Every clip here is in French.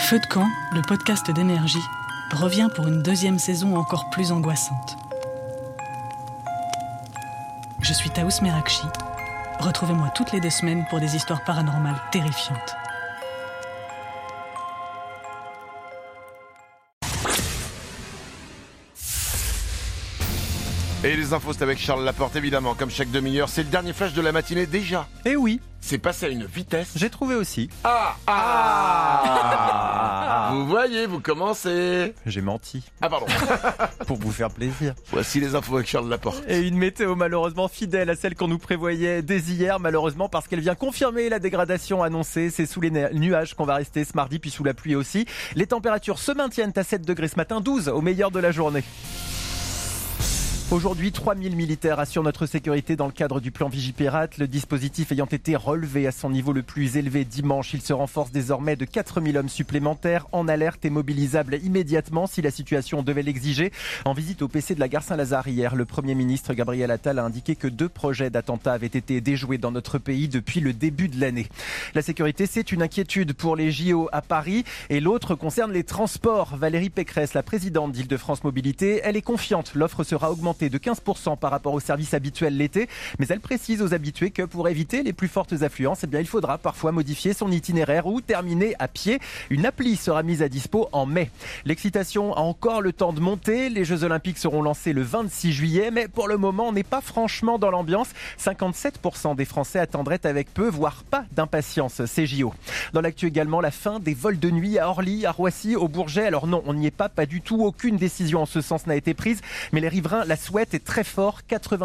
Feu de camp, le podcast d'énergie, revient pour une deuxième saison encore plus angoissante. Je suis Taous Merakchi. Retrouvez-moi toutes les 2 semaines pour des histoires paranormales terrifiantes. Et les infos, c'est avec Charles Laporte, évidemment, comme chaque demi-heure. C'est le dernier flash de la matinée déjà. Eh oui, C'est passé à une vitesse. j'ai trouvé aussi. Vous voyez, vous commencez. J'ai menti, Ah pardon. pour vous faire plaisir. Voici les infos avec Charles Laporte. Et une météo malheureusement fidèle à celle qu'on nous prévoyait dès hier, malheureusement parce qu'elle vient confirmer la dégradation annoncée. C'est sous les nuages qu'on va rester ce mardi, puis sous la pluie aussi. Les températures se maintiennent à 7 degrés ce matin, 12 au meilleur de la journée. Aujourd'hui, 3000 militaires assurent notre sécurité dans le cadre du plan Vigipirate. Le dispositif ayant été relevé à son niveau le plus élevé dimanche, il se renforce désormais de 4000 hommes supplémentaires en alerte et mobilisables immédiatement si la situation devait l'exiger. En visite au PC de la gare Saint-Lazare hier, le Premier ministre Gabriel Attal a indiqué que 2 projets d'attentats avaient été déjoués dans notre pays depuis le début de l'année. La sécurité, c'est une inquiétude pour les JO à Paris et l'autre concerne les transports. Valérie Pécresse, la présidente d'Île-de-France Mobilité, elle est confiante. L'offre sera augmentée de 15% par rapport au service habituel l'été, mais elle précise aux habitués que pour éviter les plus fortes affluences, il faudra parfois modifier son itinéraire ou terminer à pied. Une appli sera mise à dispo en mai. L'excitation a encore le temps de monter. Les Jeux Olympiques seront lancés le 26 juillet, mais pour le moment, on n'est pas franchement dans l'ambiance. 57% des Français attendraient avec peu, voire pas d'impatience ces JO. Dans l'actu également, la fin des vols de nuit à Orly, à Roissy, au Bourget. Alors non, on n'y est pas du tout. Aucune décision en ce sens n'a été prise, mais les riverains la souhaitent et très fort.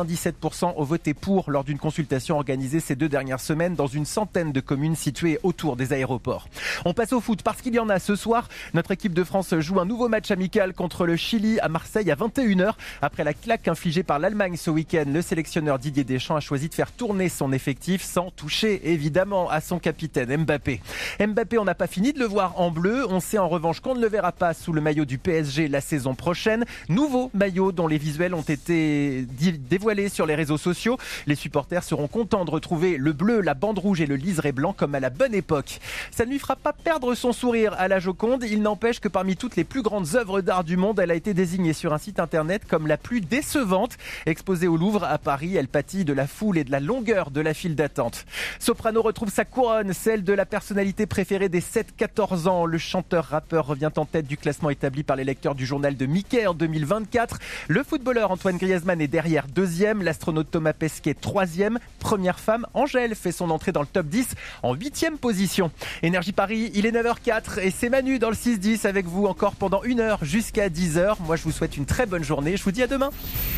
97% ont voté pour lors d'une consultation organisée ces 2 dernières semaines dans une centaine de communes situées autour des aéroports. On passe au foot parce qu'il y en a ce soir. Notre équipe de France joue un nouveau match amical contre le Chili à Marseille à 21h. Après la claque infligée par l'Allemagne ce week-end, le sélectionneur Didier Deschamps a choisi de faire tourner son effectif sans toucher évidemment à son capitaine Mbappé. Mbappé, on n'a pas fini de le voir en bleu. On sait en revanche qu'on ne le verra pas sous le maillot du PSG la saison prochaine. Nouveau maillot dont les visuels ont été dévoilés sur les réseaux sociaux. Les supporters seront contents de retrouver le bleu, la bande rouge et le liseré blanc comme à la bonne époque. Ça ne lui fera pas perdre son sourire à la Joconde. Il n'empêche que parmi toutes les plus grandes œuvres d'art du monde, elle a été désignée sur un site internet comme la plus décevante. Exposée au Louvre à Paris, elle pâtit de la foule et de la longueur de la file d'attente. Soprano retrouve sa couronne, celle de la personnalité préférée des 7-14 ans. Le chanteur-rappeur revient en tête du classement établi par les lecteurs du journal de Mickey en 2024. Le footballeur Antoine Griezmann est derrière 2e, l'astronaute Thomas Pesquet 3e, première femme, Angèle fait son entrée dans le top 10 en 8e position. Énergie Paris, il est 9h04 et c'est Manu dans le 6-10 avec vous encore pendant 1 heure jusqu'à 10h. Moi je vous souhaite une très bonne journée, je vous dis à demain.